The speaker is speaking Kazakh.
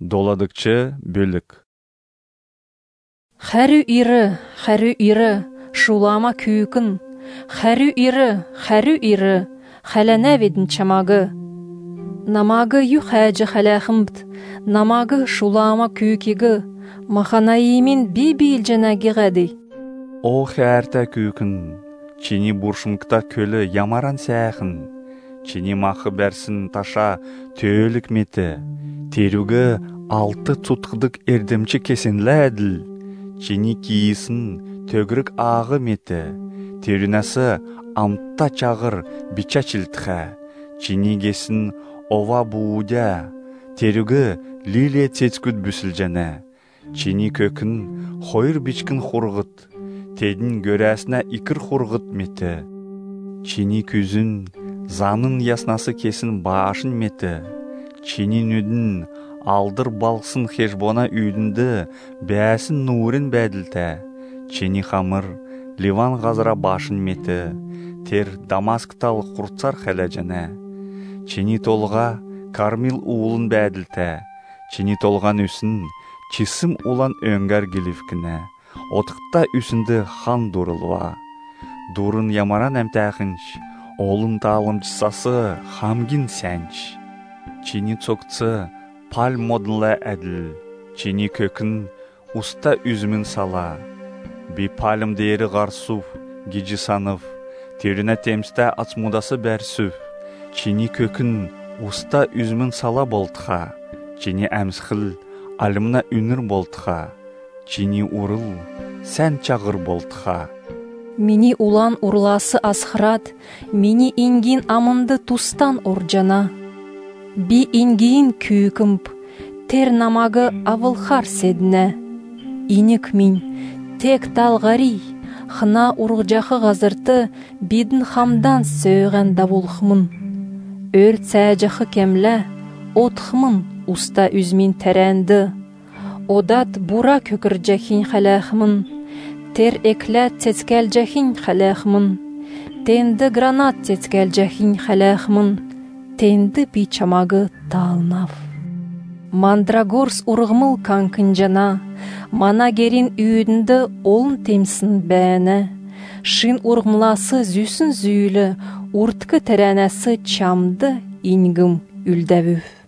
Доладыкчы бөлік. Хәрі ирі, шулама күйкін. Хәрі ирі, хәләнә ведін чамагы. Намагы ю хәжі хәләхімбд, намагы шулама күйкігі. Маханаимин бибил жәнәгі ғәді. О хәрті күйкін, чини бұршынқта көлі ямаран сәхін. Чини мақы бәрсін таша төөлік меті. Теругі 6 тұтқыдық ердемчі кесенлі әділ. Чини киісін төгірік ағы меті. Терунасы амтта чағыр бича чілтіға. Чини кесін ова буудя. Теругі лилия цецкүд бүсіл жәні. Чини көкін хойыр бичкін қорғыт. Тедін көрәсіне икір қорғыт меті. Чини күзін занын яснасы кесін башын меті. Чини нүдін алдыр балқсын хешбона үйдінді бәсін нұрын бәділті. Чини қамыр ливан ғазыра башын меті. Тер Дамасктал құртсар хәлі жәні. Чини толға кармил уылын бәділті. Чини толған үсін чисім улан өңгар келівкіне. Отықта үсінді хан дұрылва. Дұрын ямаран әмтәқінш, олын талымчысасы хамгин сәнч. Чини цоқцы пал модынла әділ. Чини көкін уста үзімін сала. Би палым дейірі ғарсув, гиджи саныв. Теріне темсті ацмудасы бәрсув. Чини көкін уста үзімін сала болтыға. Чини әмсқіл алымна үнір болтыға. Чини урыл сән чағыр болтыға. Мини улан урласы асхрат, мини ингин амынды тустан оржана. Би ингин күйкімп, тер намагы авылхар седіне. Инік мин, тек талғари, хына урғжақы ғазырты бидін хамдан сөйген давулхмын. Өрт сәжақы кемлі, отхмын уста үзмин тәрәнді. Одат бура көкіржәхин хәләхмын. Тер экләт цецкәлжәхин хәләхмын. Тенді гранат цецкәлжәхин хәләхмын. Тенді бичамагы талнав. Мандрагорс урғмыл канкынжана. Мана герин үйдінді олын темсін бәні. Шин урғмласы зүйсін зүйлі. Урткы тәрәнәсі чамды ингім үлдәвү.